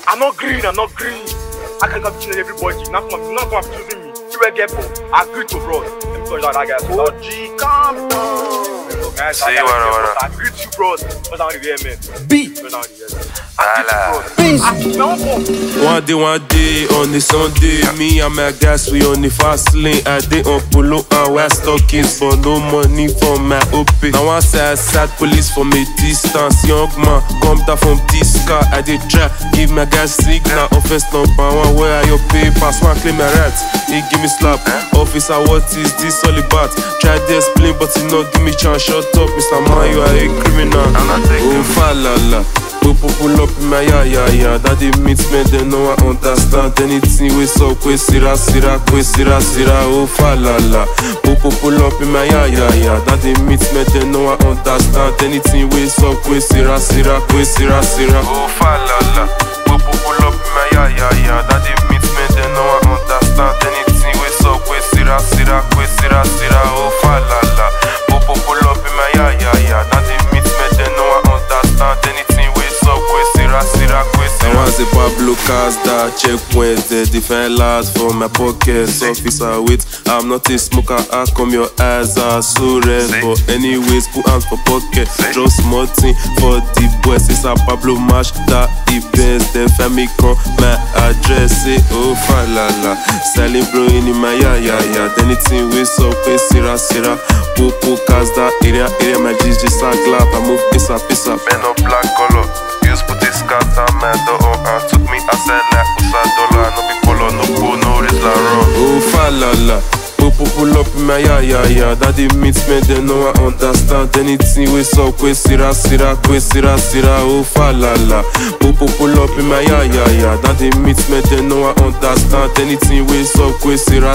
I'm not green. I can come choosing everybody. Not come choosing me. You will get both. I agree to bro. Let me tell you that guy. OG, calm down. See what? I agree to you, bro. What's down the man? B. One day on the Sunday, me and my guys we on the fast lane. I dey on polo and wear stockings for no money for my OP. Now I say I sat police from a distance. Young man come down from this car. I dey try give my guys signal. Offense number one, where are your papers? One claim my rights. He give me slap. Officer, what is this all about? Try to explain, but he not give me chance. Shut up, Mr. Man, you are a criminal. Oh, falala. Pull up in my ya. That they meet me, they know I understand. Anything we saw, kwe sira. Oh, falala. Pull up in my ya. That they meet me, they know I understand. Anything we saw, kwe sira. Oh, falala. Pull up in my ya. That they meet me, they know I understand. Anything we saw, kwe sira. Oh, falala. Pull up in my ya. That they meet me, they know I understand. Anything we saw, kwe sira. I want a Pablo Casda checkpoint. The different lads from my pockets. Officer, wait, I'm not a smoker. How come your eyes are so red? But anyways, put hands for pocket. Just small thing for the boys. It's a Pablo match that events. Then family come my address. Say, oh, falala. Selling bro in my ya. Anything we saw, kwe sira. Popo Casda area. My DJ clap. I move ASAP. Men of black color. Use put this scatter my door and took me outside like $1. No be color, no go, no race la run. Oh, falala. Pull up in my ya. That they meet me, they know I understand. Anything we saw, kwe sira. Oh, falala. Pull up in my ya. That they meet me, they know I understand. Anything we saw, kwe sira.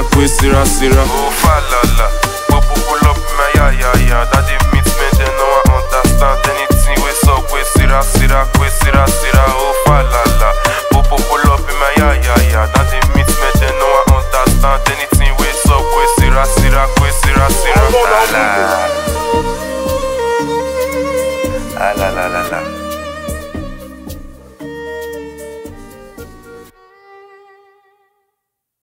Oh, falala. Pull up in my ya. That they meet me, they know I understand. Anything we saw, kwe sira. Oh, falala. Pull up in my ya. That they meet me, they know I understand. Anything we saw, kwe sira. La.